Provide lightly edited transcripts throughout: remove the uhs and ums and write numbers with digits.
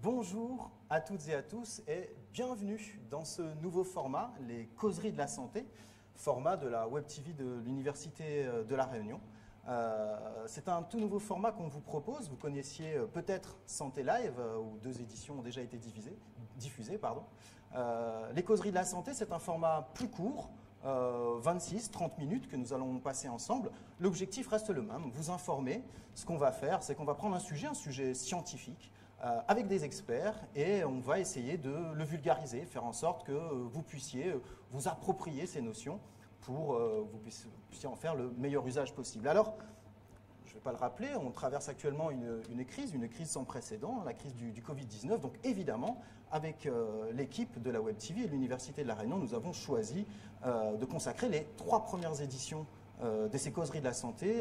Bonjour à toutes et à tous et bienvenue dans ce nouveau format, les causeries de la santé, format de la Web TV de l'Université de La Réunion. C'est un tout nouveau format qu'on vous propose. Vous connaissiez peut-être Santé Live, où 2 éditions ont déjà été diffusées. Les causeries de la santé, c'est un format plus court, 26-30 minutes que nous allons passer ensemble. L'objectif reste le même, vous informer. Ce qu'on va faire, c'est qu'on va prendre un sujet scientifique, avec des experts, et on va essayer de le vulgariser, faire en sorte que vous puissiez vous approprier ces notions pour que vous puissiez en faire le meilleur usage possible. Alors, je ne vais pas le rappeler, on traverse actuellement une crise sans précédent, la crise du Covid-19. Donc évidemment, avec l'équipe de la Web TV et l'Université de La Réunion, nous avons choisi de consacrer les 3 premières éditions de ces causeries de la santé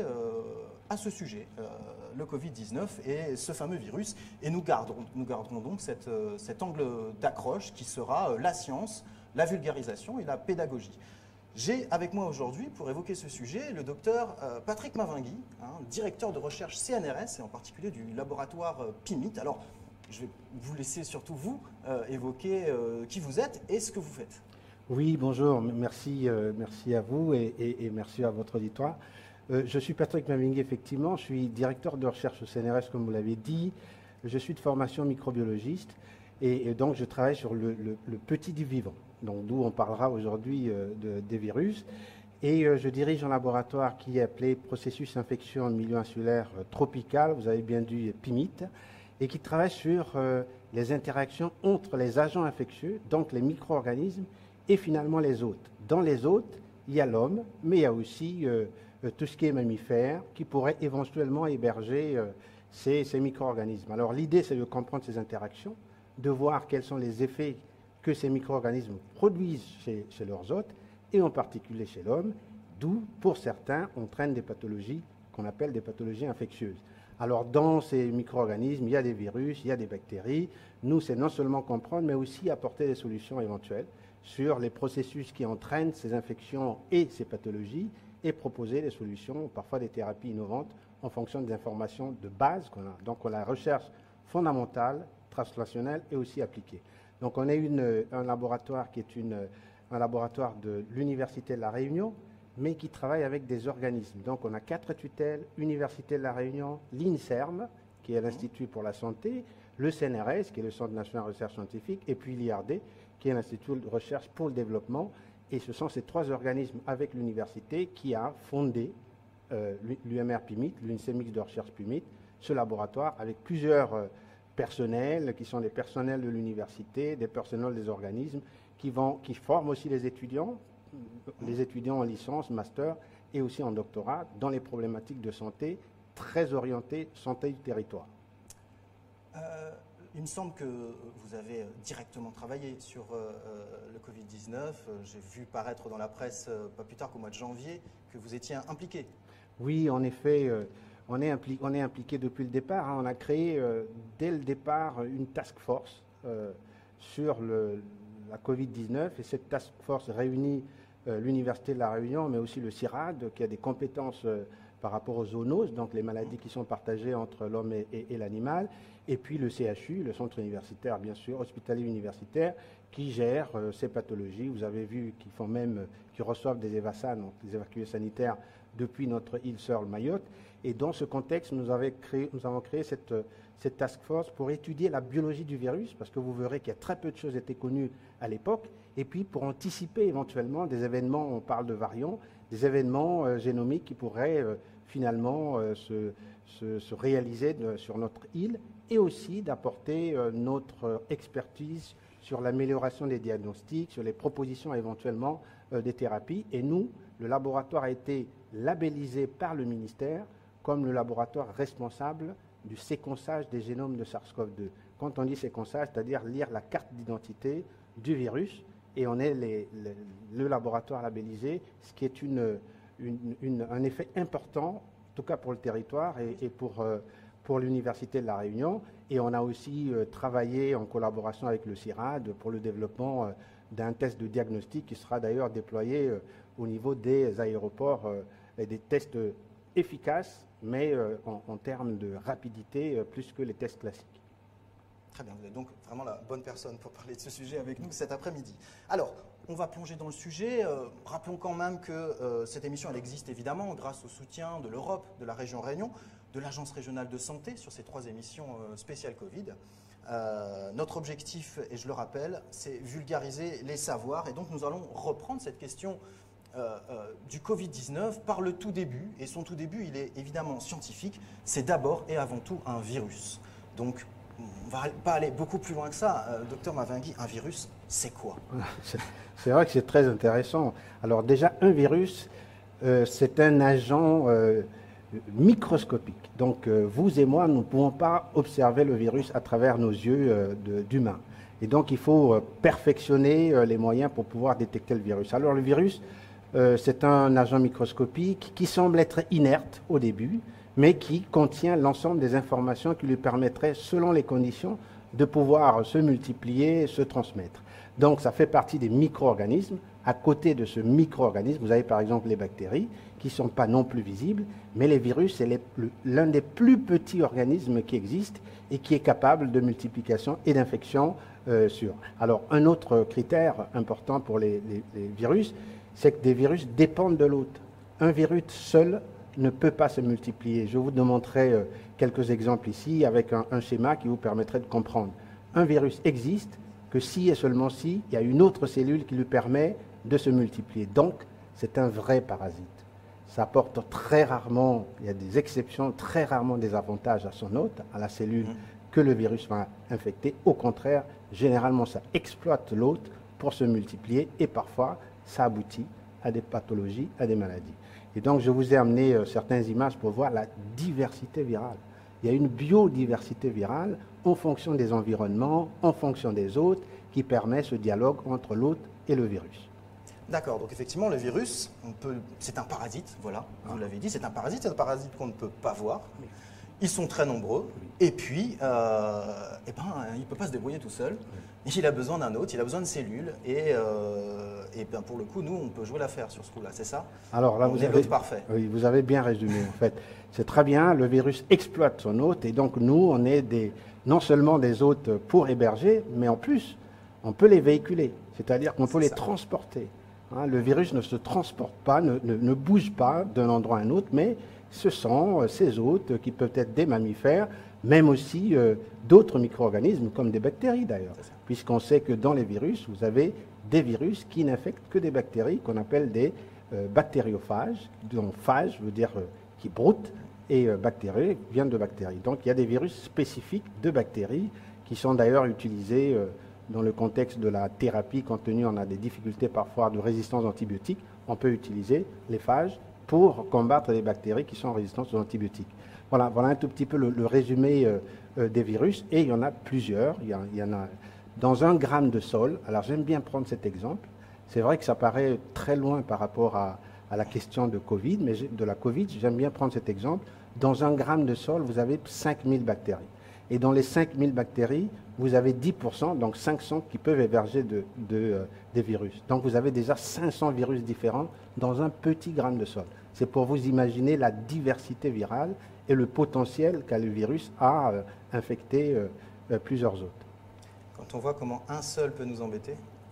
à ce sujet, le Covid-19 et ce fameux virus. Et nous garderons donc cet angle d'accroche qui sera la science, la vulgarisation et la pédagogie. J'ai avec moi aujourd'hui, pour évoquer ce sujet, le docteur Patrick Mavingui, directeur de recherche CNRS et en particulier du laboratoire PIMIT. Alors, je vais vous laisser surtout vous évoquer qui vous êtes et ce que vous faites. Oui, bonjour, merci à vous et merci à votre auditoire. Je suis Patrick Mavingui, effectivement, je suis directeur de recherche au CNRS, comme vous l'avez dit. Je suis de formation microbiologiste et donc je travaille sur le petit du vivant, donc d'où on parlera aujourd'hui des virus. Et je dirige un laboratoire qui est appelé Processus Infection en milieu insulaire tropical, vous avez bien dit PIMIT, et qui travaille sur les interactions entre les agents infectieux, donc les micro-organismes, et finalement les hôtes. Dans les hôtes, il y a l'homme, mais il y a aussi tout ce qui est mammifère, qui pourrait éventuellement héberger ces micro-organismes. Alors l'idée, c'est de comprendre ces interactions, de voir quels sont les effets que ces micro-organismes produisent chez leurs hôtes, et en particulier chez l'homme, d'où, pour certains, entraînent des pathologies qu'on appelle des pathologies infectieuses. Alors, dans ces micro-organismes, il y a des virus, il y a des bactéries. Nous, c'est non seulement comprendre, mais aussi apporter des solutions éventuelles sur les processus qui entraînent ces infections et ces pathologies, et proposer des solutions, parfois des thérapies innovantes, en fonction des informations de base qu'on a. Donc, on a la recherche fondamentale, translationnelle et aussi appliquée. Donc, on est un laboratoire qui est un laboratoire de l'Université de La Réunion, mais qui travaille avec des organismes. Donc, on a 4 tutelles, Université de La Réunion, l'INSERM, qui est l'Institut pour la santé, le CNRS, qui est le Centre national de recherche scientifique, et puis l'IRD, qui est l'Institut de recherche pour le développement. Et ce sont ces 3 organismes avec l'université qui a fondé l'UMR PIMIT, l'UNCMX de recherche PIMIT, ce laboratoire avec plusieurs personnels, qui sont des personnels de l'université, des personnels des organismes, qui forment aussi les étudiants en licence, master et aussi en doctorat dans les problématiques de santé très orientées santé du territoire. Il me semble que vous avez directement travaillé sur le Covid-19. J'ai vu paraître dans la presse, pas plus tard qu'au mois de janvier, que vous étiez impliqué. Oui, en effet, on est impliqué depuis le départ. On a créé dès le départ une task force sur la Covid-19, et cette task force réunit l'Université de La Réunion, mais aussi le CIRAD, qui a des compétences par rapport aux zoonoses, donc les maladies qui sont partagées entre l'homme et l'animal, et puis le CHU, le centre universitaire, bien sûr, hospitalier universitaire, qui gère ces pathologies. Vous avez vu qu'ils reçoivent des EVASAN, donc des évacués sanitaires, depuis notre île sœur Mayotte. Et dans ce contexte, nous avons créé cette task force pour étudier la biologie du virus, parce que vous verrez qu'il y a très peu de choses qui étaient connues à l'époque, et puis pour anticiper éventuellement des événements, on parle de variants, des événements génomiques qui pourraient finalement se réaliser sur notre île, et aussi d'apporter notre expertise sur l'amélioration des diagnostics, sur les propositions éventuellement des thérapies. Et nous, le laboratoire a été labellisé par le ministère comme le laboratoire responsable du séquençage des génomes de SARS-CoV-2. Quand on dit séquençage, c'est-à-dire lire la carte d'identité du virus, et on est le laboratoire labellisé, ce qui est un effet important, en tout cas pour le territoire et pour l'Université de La Réunion. Et on a aussi travaillé en collaboration avec le CIRAD pour le développement d'un test de diagnostic qui sera d'ailleurs déployé au niveau des aéroports, et des tests efficaces, mais en termes de rapidité, plus que les tests classiques. Très bien, vous êtes donc vraiment la bonne personne pour parler de ce sujet avec nous cet après-midi. Alors, on va plonger dans le sujet. Rappelons quand même que cette émission, elle existe évidemment grâce au soutien de l'Europe, de la région Réunion, de l'Agence régionale de santé sur ces 3 émissions spéciales Covid. Notre objectif, et je le rappelle, c'est vulgariser les savoirs. Et donc, nous allons reprendre cette question du Covid-19 par le tout début. Et son tout début, il est évidemment scientifique. C'est d'abord et avant tout un virus. Donc, on ne va pas aller beaucoup plus loin que ça. Docteur Mavingui, un virus, c'est quoi? C'est vrai que c'est très intéressant. Alors déjà, un virus, c'est un agent microscopique. Donc vous et moi, nous ne pouvons pas observer le virus à travers nos yeux d'humains. Et donc il faut perfectionner les moyens pour pouvoir détecter le virus. Alors le virus, c'est un agent microscopique qui semble être inerte au début, mais qui contient l'ensemble des informations qui lui permettraient, selon les conditions, de pouvoir se multiplier, se transmettre. Donc ça fait partie des micro-organismes. À côté de ce micro-organisme, vous avez par exemple les bactéries, qui ne sont pas non plus visibles, mais les virus, c'est l'un des plus petits organismes qui existent et qui est capable de multiplication et d'infection sûre. Alors un autre critère important pour les virus, c'est que des virus dépendent de l'autre. Un virus seul ne peut pas se multiplier. Je vous montrerai quelques exemples ici avec un schéma qui vous permettrait de comprendre. Un virus existe que si et seulement si il y a une autre cellule qui lui permet de se multiplier. Donc, c'est un vrai parasite. Ça apporte très rarement, il y a des exceptions, très rarement des avantages à son hôte, à la cellule que le virus va infecter. Au contraire, généralement, ça exploite l'hôte pour se multiplier et parfois, ça aboutit à des pathologies, à des maladies. Et donc, je vous ai amené certaines images pour voir la diversité virale. Il y a une biodiversité virale en fonction des environnements, en fonction des hôtes, qui permet ce dialogue entre l'hôte et le virus. D'accord, donc effectivement, le virus, c'est un parasite, voilà, vous l'avez dit, c'est un parasite qu'on ne peut pas voir. Oui. Ils sont très nombreux, et puis, il ne peut pas se débrouiller tout seul. Oui. Il a besoin d'un hôte, il a besoin de cellules, et pour le coup, nous, on peut jouer l'affaire sur ce coup-là, c'est ça? Alors là, vous avez l'hôte parfait. Oui, vous avez bien résumé, en fait. C'est très bien, le virus exploite son hôte, et donc nous, on est non seulement des hôtes pour héberger, mais en plus, on peut les véhiculer, c'est-à-dire qu'on peut les transporter. Hein, le virus ne se transporte pas, ne bouge pas d'un endroit à un autre, mais ce sont ces hôtes qui peuvent être des mammifères, même aussi d'autres micro-organismes, comme des bactéries d'ailleurs, puisqu'on sait que dans les virus, vous avez des virus qui n'infectent que des bactéries, qu'on appelle des bactériophages, dont phage veut dire qui broutent, et bactéries vient de bactéries. Donc il y a des virus spécifiques de bactéries qui sont d'ailleurs utilisés dans le contexte de la thérapie, compte tenu on a des difficultés parfois de résistance aux antibiotiques, on peut utiliser les phages pour combattre les bactéries qui sont résistantes aux antibiotiques. Voilà un tout petit peu le résumé des virus, et il y en a plusieurs. Il y en a dans 1 gramme de sol. Alors j'aime bien prendre cet exemple. C'est vrai que ça paraît très loin par rapport à la question de Covid, mais de la Covid, j'aime bien prendre cet exemple. Dans 1 gramme de sol, vous avez 5000 bactéries. Et dans les 5000 bactéries, vous avez 10%, donc 500 qui peuvent héberger des virus. Donc vous avez déjà 500 virus différents dans un petit gramme de sol. C'est pour vous imaginer la diversité virale et le potentiel qu'a le virus à infecter plusieurs hôtes. Quand on voit comment un seul peut nous embêter.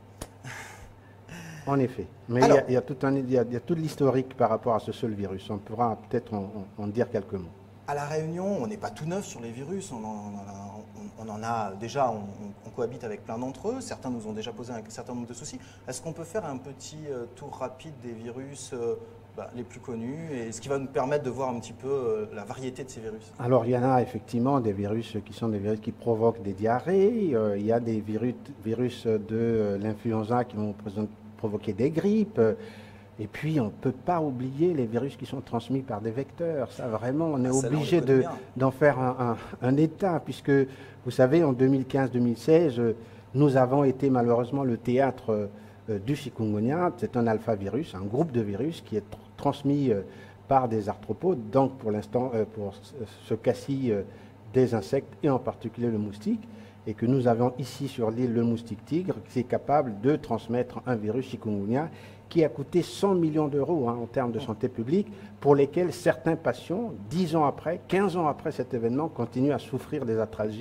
En effet. Mais il y a tout l'historique par rapport à ce seul virus. On pourra peut-être en dire quelques mots. À La Réunion, on n'est pas tout neuf sur les virus. On en a déjà, on cohabite avec plein d'entre eux. Certains nous ont déjà posé un certain nombre de soucis. Est-ce qu'on peut faire un petit tour rapide des virus les plus connus, et ce qui va nous permettre de voir un petit peu la variété de ces virus? Alors, il y en a effectivement des virus qui sont des virus qui provoquent des diarrhées. Il y a des virus de l'influenza qui vont provoquer des grippes. Et puis, on ne peut pas oublier les virus qui sont transmis par des vecteurs. Ça, vraiment, on est obligé d'en faire un état, puisque, vous savez, en 2015-2016, nous avons été malheureusement le théâtre du chikungunya. C'est un alphavirus, un groupe de virus qui est transmis par des arthropodes, donc pour l'instant, pour ce cas-ci, des insectes, et en particulier le moustique, et que nous avons ici sur l'île le moustique tigre, qui est capable de transmettre un virus chikungunya qui a coûté 100 millions d'euros en termes de santé publique, pour lesquels certains patients, 10 ans après, 15 ans après cet événement, continuent à souffrir des atralgies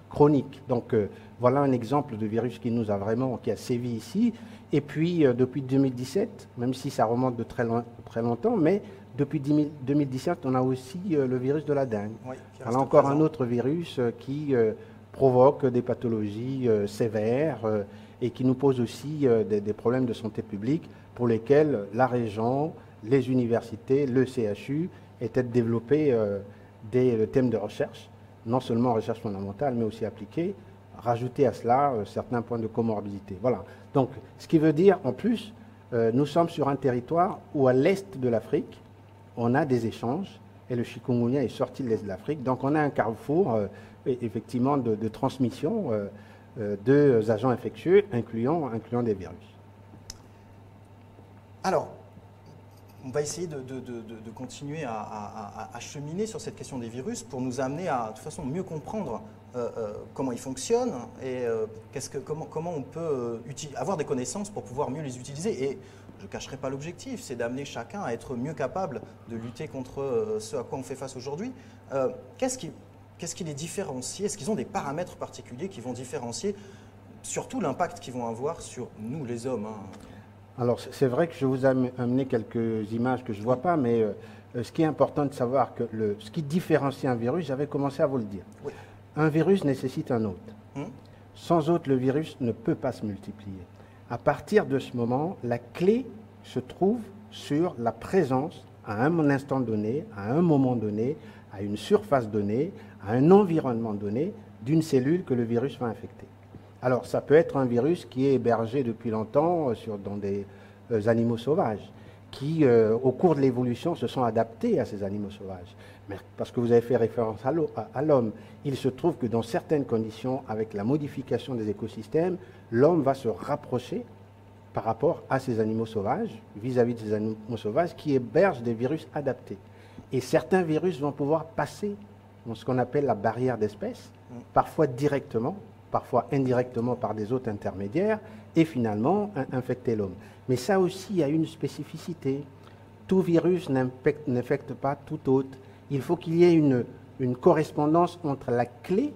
chronique. Donc voilà un exemple de virus qui a sévi ici. Et puis depuis 2017, même si ça remonte de très longtemps, mais depuis 2017, on a aussi le virus de la dengue. Oui, voilà encore un autre virus qui provoque des pathologies sévères et qui nous pose aussi des problèmes de santé publique pour lesquels la région, les universités, le CHU étaient développés des thèmes de recherche, non seulement recherche fondamentale, mais aussi appliquée, rajouter à cela certains points de comorbidité. Voilà. Donc, ce qui veut dire, en plus, nous sommes sur un territoire où, à l'est de l'Afrique, on a des échanges, et le chikungunya est sorti de l'est de l'Afrique. Donc, on a un carrefour, effectivement, de transmission de agents infectieux, incluant des virus. Alors, on va essayer de continuer à cheminer sur cette question des virus pour nous amener à, de toute façon, mieux comprendre comment ils fonctionnent et comment on peut avoir des connaissances pour pouvoir mieux les utiliser. Et je ne cacherai pas l'objectif, c'est d'amener chacun à être mieux capable de lutter contre ce à quoi on fait face aujourd'hui. Qu'est-ce qui les différencie? Est-ce qu'ils ont des paramètres particuliers qui vont différencier surtout l'impact qu'ils vont avoir sur nous, les hommes, hein? Alors, c'est vrai que je vous ai amené quelques images que je ne vois pas, mais ce qui est important de savoir, que ce qui différencie un virus, j'avais commencé à vous le dire. Oui. Un virus nécessite un hôte. Sans hôte, le virus ne peut pas se multiplier. À partir de ce moment, la clé se trouve sur la présence, à un instant donné, à un moment donné, à une surface donnée, à un environnement donné, d'une cellule que le virus va infecter. Alors, ça peut être un virus qui est hébergé depuis longtemps dans des animaux sauvages, qui, au cours de l'évolution, se sont adaptés à ces animaux sauvages. Mais parce que vous avez fait référence à l'homme, il se trouve que dans certaines conditions, avec la modification des écosystèmes, l'homme va se rapprocher par rapport à ces animaux sauvages, vis-à-vis de ces animaux sauvages qui hébergent des virus adaptés. Et certains virus vont pouvoir passer dans ce qu'on appelle la barrière d'espèce, parfois directement, parfois indirectement par des hôtes intermédiaires, et finalement infecter l'homme. Mais ça aussi, il y a une spécificité. Tout virus n'infecte pas tout hôte. Il faut qu'il y ait une correspondance entre la clé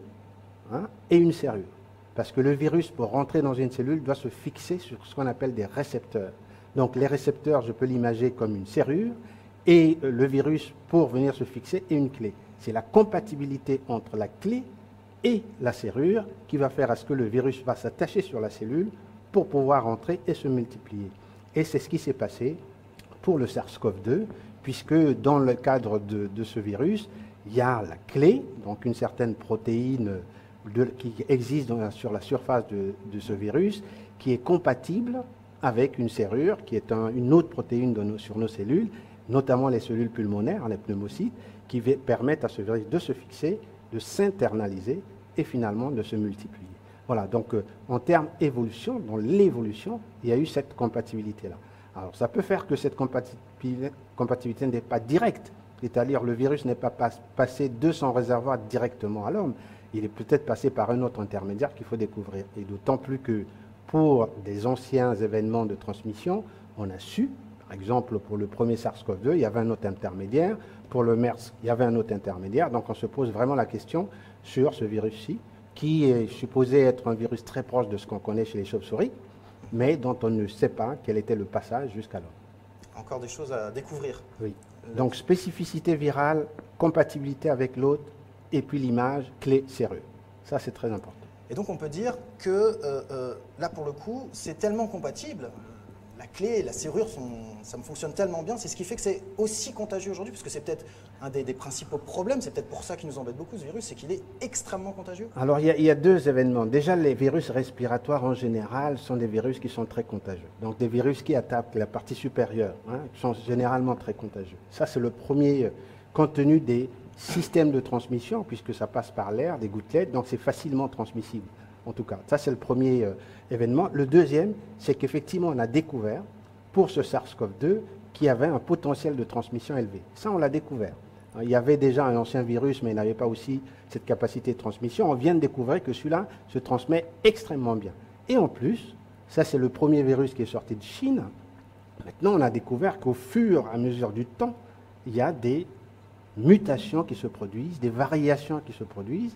et une serrure. Parce que le virus, pour rentrer dans une cellule, doit se fixer sur ce qu'on appelle des récepteurs. Donc les récepteurs, je peux l'imaginer comme une serrure, et le virus, pour venir se fixer, est une clé. C'est la compatibilité entre la clé et la serrure qui va faire à ce que le virus va s'attacher sur la cellule pour pouvoir entrer et se multiplier. Et c'est ce qui s'est passé pour le SARS-CoV-2, puisque dans le cadre de ce virus, il y a la clé, donc une certaine protéine qui existe sur la surface de ce virus, qui est compatible avec une serrure, qui est une autre protéine sur nos cellules, notamment les cellules pulmonaires, les pneumocytes, qui permettent à ce virus de se fixer, de s'internaliser et finalement de se multiplier. Voilà, donc en termes d'évolution, dans l'évolution, il y a eu cette compatibilité-là. Alors ça peut faire que cette compatibilité n'est pas directe, c'est-à-dire le virus n'est pas passé de son réservoir directement à l'homme, il est peut-être passé par un autre intermédiaire qu'il faut découvrir. Et d'autant plus que pour des anciens événements de transmission, on a su, par exemple pour le premier SARS-CoV-2, il y avait un autre intermédiaire, pour le MERS, il y avait un autre intermédiaire, donc on se pose vraiment la question sur ce virus-ci, qui est supposé être un virus très proche de ce qu'on connaît chez les chauves-souris, mais dont on ne sait pas quel était le passage jusqu'à l'homme. Encore des choses à découvrir. Oui. Donc spécificité virale, compatibilité avec l'hôte, et puis l'image, clé, serrure. Ça, c'est très important. Et donc on peut dire que là, pour le coup, c'est tellement compatible. La clé et la serrure, ça me fonctionne tellement bien. C'est ce qui fait que c'est aussi contagieux aujourd'hui, puisque c'est peut-être un des principaux problèmes. C'est peut-être pour ça qu'il nous embête beaucoup, ce virus, c'est qu'il est extrêmement contagieux. Alors, il y a deux événements. Déjà, les virus respiratoires, en général, sont des virus qui sont très contagieux. Donc, des virus qui attaquent la partie supérieure sont généralement très contagieux. Ça, c'est le premier, compte tenu des systèmes de transmission, puisque ça passe par l'air, des gouttelettes, donc c'est facilement transmissible. En tout cas, ça c'est le premier événement. Le deuxième, c'est qu'effectivement on a découvert pour ce SARS-CoV-2 qu'il y avait un potentiel de transmission élevé. Ça on l'a découvert. Il y avait déjà un ancien virus, mais il n'avait pas aussi cette capacité de transmission. On vient de découvrir que celui-là se transmet extrêmement bien. Et en plus, ça c'est le premier virus qui est sorti de Chine. Maintenant on a découvert qu'au fur et à mesure du temps, il y a des mutations qui se produisent, des variations qui se produisent,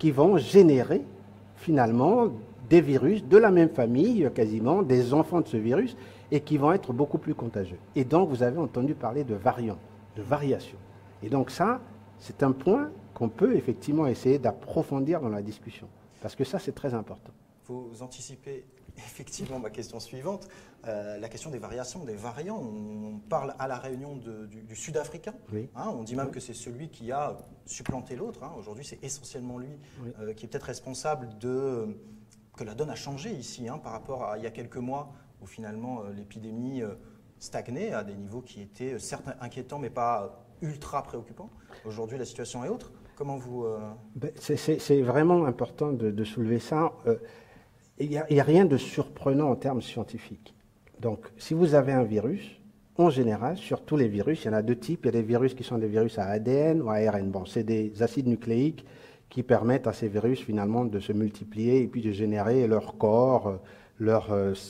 qui vont générer finalement des virus de la même famille, quasiment, des enfants de ce virus, et qui vont être beaucoup plus contagieux. Et donc, vous avez entendu parler de variants, de variations. Et donc ça, c'est un point qu'on peut effectivement essayer d'approfondir dans la discussion, parce que ça, c'est très important. Vous anticipez effectivement ma question suivante, la question des variations, des variants. On parle à La Réunion du Sud-Africain. Oui. Hein, on dit même que c'est celui qui a supplanté l'autre. Hein. Aujourd'hui, c'est essentiellement lui qui est peut-être responsable que la donne a changé ici par rapport à il y a quelques mois où finalement l'épidémie stagnait à des niveaux qui étaient certes inquiétants mais pas ultra préoccupants. Aujourd'hui, la situation est autre. Comment vous... C'est vraiment important de soulever ça. Il n'y a rien de surprenant en termes scientifiques. Donc, si vous avez un virus, en général, sur tous les virus, il y en a deux types. Il y a des virus qui sont des virus à ADN ou à ARN. Bon, c'est des acides nucléiques qui permettent à ces virus, finalement, de se multiplier et puis de générer leur corps, leur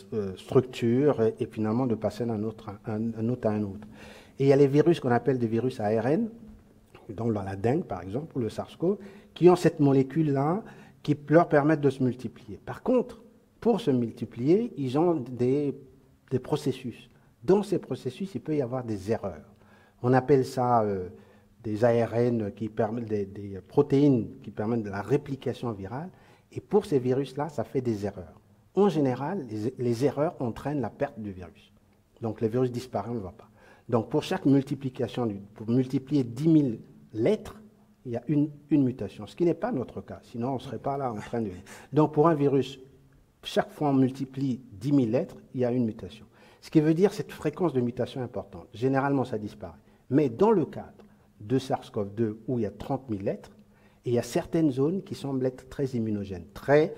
structure et finalement de passer d'un autre à un autre. Et il y a les virus qu'on appelle des virus à ARN, dans la dengue, par exemple, ou le SARS-CoV, qui ont cette molécule-là qui leur permettent de se multiplier. Par contre, pour se multiplier, ils ont des processus. Dans ces processus, il peut y avoir des erreurs. On appelle ça des ARN qui permettent des protéines qui permettent de la réplication virale. Et pour ces virus-là, ça fait des erreurs. En général, les erreurs entraînent la perte du virus. Donc, le virus disparaît, on ne le voit pas. Donc, pour chaque multiplication, pour multiplier 10 000 lettres, il y a une mutation, ce qui n'est pas notre cas. Sinon, on ne serait pas là en train de... Donc, pour un virus, chaque fois on multiplie 10 000 lettres, il y a une mutation. Ce qui veut dire cette fréquence de mutation importante. Généralement, ça disparaît. Mais dans le cadre de SARS-CoV-2, où il y a 30 000 lettres, et il y a certaines zones qui semblent être très immunogènes, très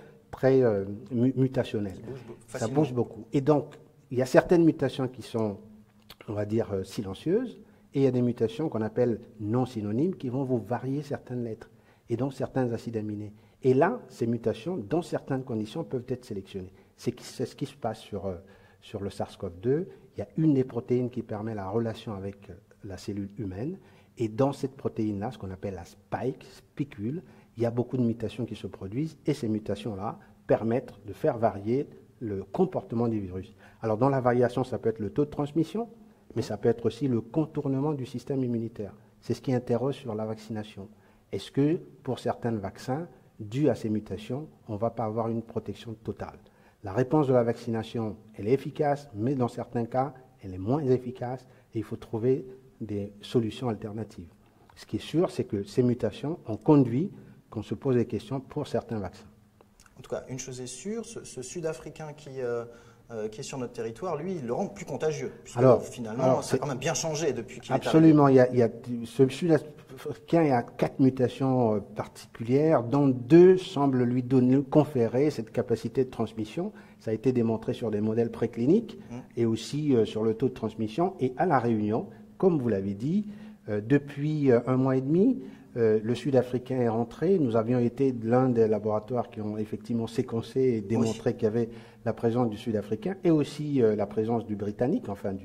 mutationnelles. Ça bouge beaucoup. Et donc, il y a certaines mutations qui sont, on va dire, silencieuses, et il y a des mutations qu'on appelle non synonymes qui vont vous varier certaines lettres et donc certains acides aminés. Et là, ces mutations, dans certaines conditions, peuvent être sélectionnées. C'est ce qui se passe sur le SARS-CoV-2. Il y a une des protéines qui permet la relation avec la cellule humaine. Et dans cette protéine-là, ce qu'on appelle la spicule, il y a beaucoup de mutations qui se produisent. Et ces mutations-là permettent de faire varier le comportement du virus. Alors, dans la variation, ça peut être le taux de transmission, mais ça peut être aussi le contournement du système immunitaire. C'est ce qui interroge sur la vaccination. Est-ce que, pour certains vaccins, dû à ces mutations, on ne va pas avoir une protection totale? La réponse de la vaccination, elle est efficace, mais dans certains cas, elle est moins efficace et il faut trouver des solutions alternatives. Ce qui est sûr, c'est que ces mutations ont conduit qu'on se pose des questions pour certains vaccins. En tout cas, une chose est sûre, ce Sud-Africain qui est sur notre territoire, lui, il le rend plus contagieux. Puisque finalement, ça a quand même bien changé depuis qu'il est arrivé. Absolument. Ce Sud-Africain, il y a 4 mutations particulières, dont 2 semblent lui conférer cette capacité de transmission. Ça a été démontré sur des modèles précliniques et aussi sur le taux de transmission. Et à La Réunion, comme vous l'avez dit, depuis 1 mois et demi, le Sud-Africain est rentré. Nous avions été l'un des laboratoires qui ont effectivement séquencé et démontré qu'il y avait la présence du Sud-Africain et aussi la présence du Britannique, enfin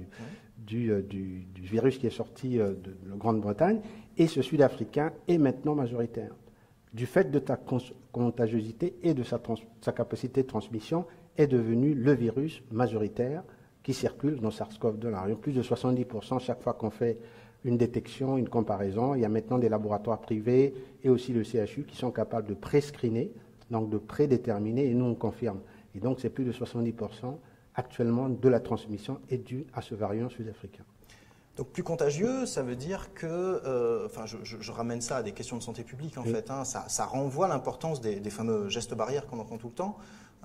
du virus qui est sorti de Grande-Bretagne. Et ce Sud-Africain est maintenant majoritaire. Du fait de sa contagiosité et de sa capacité de transmission, est devenu le virus majoritaire qui circule dans SARS-CoV-2. Il y a plus de 70% chaque fois qu'on fait une détection, une comparaison. Il y a maintenant des laboratoires privés et aussi le CHU qui sont capables de pré-screener, donc de prédéterminer, et nous on confirme. Et donc c'est plus de 70% actuellement de la transmission est due à ce variant sud-africain. Donc plus contagieux, ça veut dire que, je ramène ça à des questions de santé publique en fait, ça renvoie à l'importance des fameux gestes barrières qu'on entend tout le temps.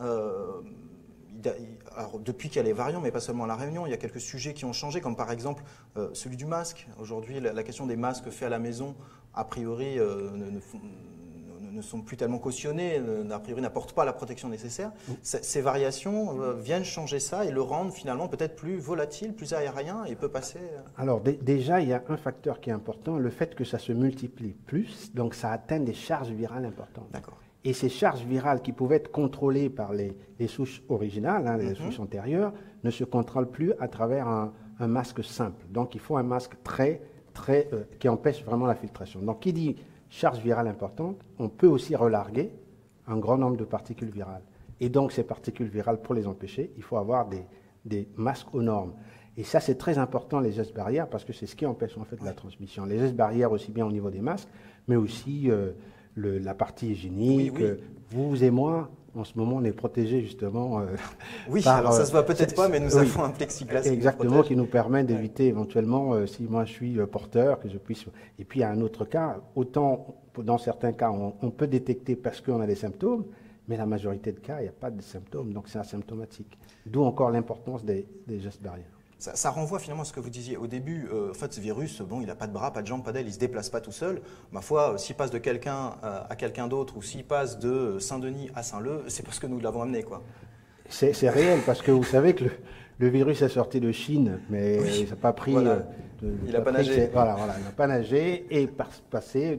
Alors, depuis qu'il y a les variants, mais pas seulement à La Réunion, il y a quelques sujets qui ont changé, comme par exemple celui du masque. Aujourd'hui, la question des masques faits à la maison, a priori, ne sont plus tellement cautionnés, a priori n'apportent pas la protection nécessaire. Ces variations viennent changer ça et le rendre finalement peut-être plus volatile, plus aérien et peut passer... Alors déjà, il y a un facteur qui est important, le fait que ça se multiplie plus, donc ça atteint des charges virales importantes. D'accord. Et ces charges virales qui pouvaient être contrôlées par les souches originales, les souches antérieures, ne se contrôlent plus à travers un masque simple. Donc il faut un masque qui empêche vraiment la filtration. Donc qui dit charge virale importante, on peut aussi relarguer un grand nombre de particules virales. Et donc, ces particules virales, pour les empêcher, il faut avoir des masques aux normes. Et ça, c'est très important, les gestes barrières, parce que c'est ce qui empêche en fait la transmission. Les gestes barrières, aussi bien au niveau des masques, mais aussi la partie hygiénique. Oui, oui. Vous et moi, en ce moment, on est protégés justement. Oui, alors ça se voit peut-être pas, mais nous avons un plexiglas exactement, qui nous permet d'éviter éventuellement, si moi je suis porteur, que je puisse. Et puis, il y a un autre cas, autant dans certains cas, on peut détecter parce qu'on a des symptômes, mais la majorité de cas, il n'y a pas de symptômes, donc c'est asymptomatique. D'où encore l'importance des gestes barrières. Ça renvoie finalement à ce que vous disiez au début. En fait, ce virus, bon, il n'a pas de bras, pas de jambes, pas d'aile, il ne se déplace pas tout seul. Ma foi, s'il passe de quelqu'un à quelqu'un d'autre ou s'il passe de Saint-Denis à Saint-Leu, c'est parce que nous l'avons amené, quoi. C'est réel, parce que vous savez que le virus est sorti de Chine, mais il n'a pas pris... Voilà. Il n'a pas nagé. Voilà, il n'a pas nagé et passé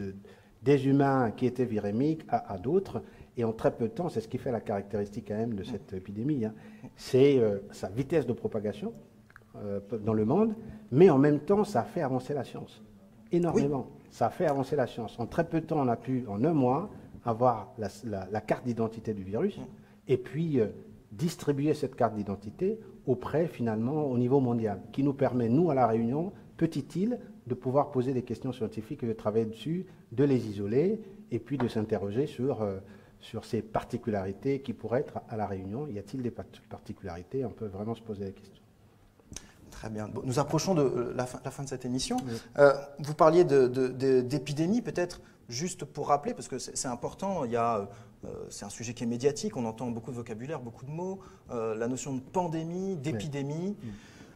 des humains qui étaient virémiques à d'autres. Et en très peu de temps, c'est ce qui fait la caractéristique quand même de cette épidémie, hein. C'est sa vitesse de propagation dans le monde, mais en même temps, ça a fait avancer la science. Énormément. Oui. Ça a fait avancer la science. En très peu de temps, on a pu, en un mois, avoir la carte d'identité du virus et puis distribuer cette carte d'identité auprès, finalement, au niveau mondial, qui nous permet, nous, à La Réunion, petite île, de pouvoir poser des questions scientifiques et de travailler dessus, de les isoler et puis de s'interroger sur ces particularités qui pourraient être à La Réunion. Y a-t-il des particularités? On peut vraiment se poser la question. Très bien. Bon, nous approchons de la fin de cette émission. Oui. Vous parliez d'épidémie, peut-être juste pour rappeler, parce que c'est important, c'est un sujet qui est médiatique, on entend beaucoup de vocabulaire, beaucoup de mots, la notion de pandémie, d'épidémie. Oui.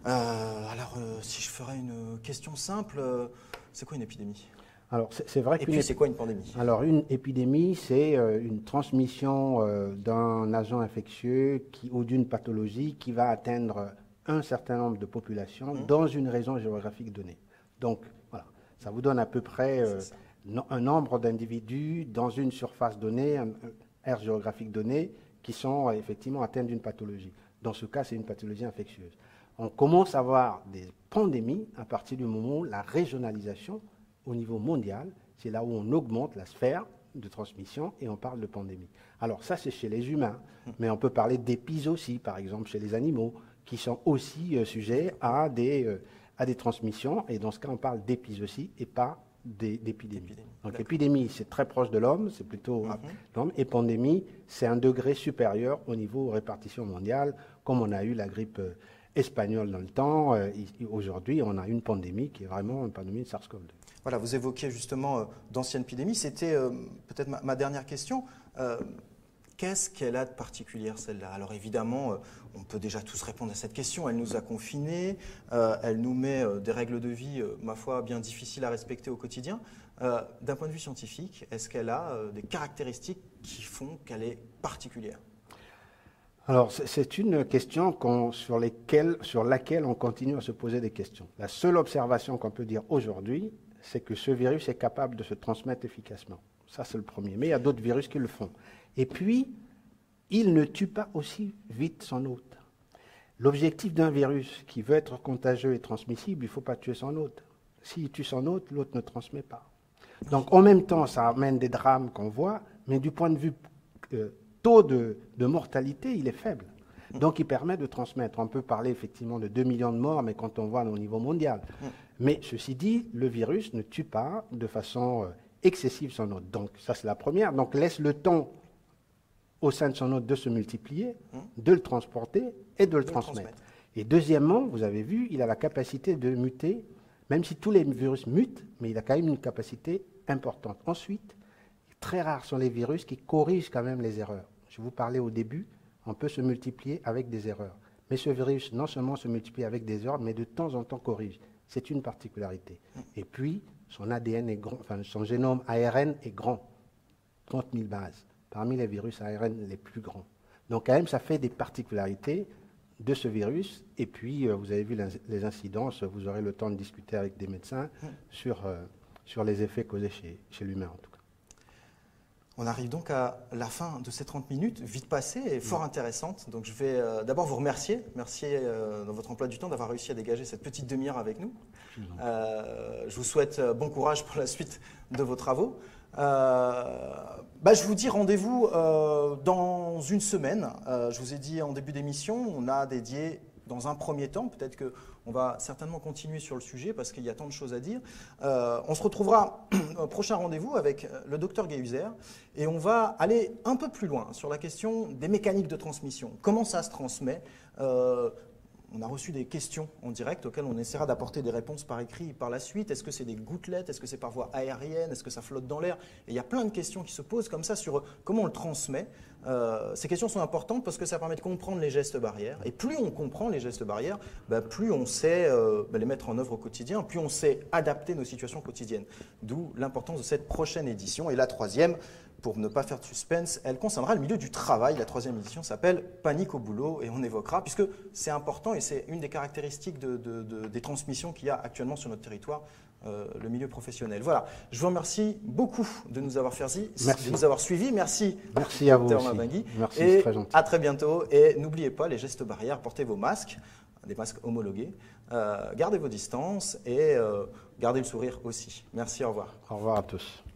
Alors, si je ferais une question simple, c'est quoi une épidémie? Alors, c'est vrai Et puis, c'est quoi une pandémie? Alors, une épidémie, c'est une transmission d'un agent infectieux ou d'une pathologie qui va atteindre un certain nombre de populations dans une région géographique donnée. Donc, voilà, ça vous donne à peu près un nombre d'individus dans une surface donnée, une aire géographique donnée, qui sont effectivement atteints d'une pathologie. Dans ce cas, c'est une pathologie infectieuse. On commence à avoir des pandémies à partir du moment où la régionalisation au niveau mondial, c'est là où on augmente la sphère de transmission et on parle de pandémie. Alors ça, c'est chez les humains, mais on peut parler d'épizooties, par exemple, chez les animaux, qui sont aussi sujets à des transmissions, et dans ce cas, on parle d'épizooties et pas d'épidémie. Donc épidémie, c'est très proche de l'homme, c'est plutôt l'homme, et pandémie, c'est un degré supérieur au niveau répartition mondiale, comme on a eu la grippe espagnole dans le temps. Aujourd'hui, on a une pandémie qui est vraiment une pandémie de SARS-CoV-2. Voilà, vous évoquiez justement d'anciennes épidémies. C'était peut-être ma dernière question. Qu'est-ce qu'elle a de particulière, celle-là? Alors évidemment, on peut déjà tous répondre à cette question. Elle nous a confinés, elle nous met des règles de vie, ma foi, bien difficiles à respecter au quotidien. D'un point de vue scientifique, est-ce qu'elle a des caractéristiques qui font qu'elle est particulière? Alors, c'est une question sur laquelle on continue à se poser des questions. La seule observation qu'on peut dire aujourd'hui, c'est que ce virus est capable de se transmettre efficacement. Ça, c'est le premier. Mais il y a d'autres virus qui le font. Et puis, il ne tue pas aussi vite son hôte. L'objectif d'un virus qui veut être contagieux et transmissible, il ne faut pas tuer son hôte. S'il tue son hôte, l'hôte ne transmet pas. Donc, en même temps, ça amène des drames qu'on voit, mais du point de vue taux de mortalité, il est faible. Donc, il permet de transmettre. On peut parler effectivement de 2 millions de morts, mais quand on voit au niveau mondial. Mais ceci dit, le virus ne tue pas de façon excessive son hôte. Donc, ça, c'est la première. Donc, laisse le temps au sein de son hôte de se multiplier, de le transporter et de le transmettre. Et deuxièmement, vous avez vu, il a la capacité de muter, même si tous les virus mutent, mais il a quand même une capacité importante. Ensuite, très rares sont les virus qui corrigent quand même les erreurs. Je vous parlais au début, on peut se multiplier avec des erreurs. Mais ce virus, non seulement se multiplie avec des erreurs, mais de temps en temps corrige. C'est une particularité. Et puis, son ADN est grand, enfin, son génome ARN est grand, 30 000 bases, parmi les virus ARN les plus grands. Donc quand même, ça fait des particularités de ce virus. Et puis, vous avez vu les incidences, vous aurez le temps de discuter avec des médecins sur les effets causés chez l'humain en tout cas. On arrive donc à la fin de ces 30 minutes, vite passées et fort intéressantes. Donc je vais d'abord vous remercier. Merci dans votre emploi du temps d'avoir réussi à dégager cette petite demi-heure avec nous. Je vous souhaite bon courage pour la suite de vos travaux. Je vous dis rendez-vous dans une semaine. Je vous ai dit en début d'émission, on a dédié dans un premier temps, peut-être qu'on va certainement continuer sur le sujet parce qu'il y a tant de choses à dire. On se retrouvera au prochain rendez-vous avec le docteur Gehuser et on va aller un peu plus loin sur la question des mécaniques de transmission. Comment ça se transmet on a reçu des questions en direct auxquelles on essaiera d'apporter des réponses par écrit par la suite. Est-ce que c'est des gouttelettes? Est-ce que c'est par voie aérienne? Est-ce que ça flotte dans l'air? Et il y a plein de questions qui se posent comme ça sur comment on le transmet. Ces questions sont importantes parce que ça permet de comprendre les gestes barrières. Et plus on comprend les gestes barrières, plus on sait les mettre en œuvre au quotidien, plus on sait adapter nos situations quotidiennes. D'où l'importance de cette prochaine édition. Et la troisième, pour ne pas faire de suspense, elle concernera le milieu du travail. La troisième édition s'appelle « Panique au boulot » et on évoquera, puisque c'est important et c'est une des caractéristiques des transmissions qu'il y a actuellement sur notre territoire, le milieu professionnel. Voilà, je vous remercie beaucoup de nous avoir suivis. Merci à vous aussi. Mabingui. Merci, et c'est très gentil. à très bientôt. Et n'oubliez pas les gestes barrières, portez vos masques, des masques homologués, gardez vos distances et gardez le sourire aussi. Merci, au revoir. Au revoir à tous.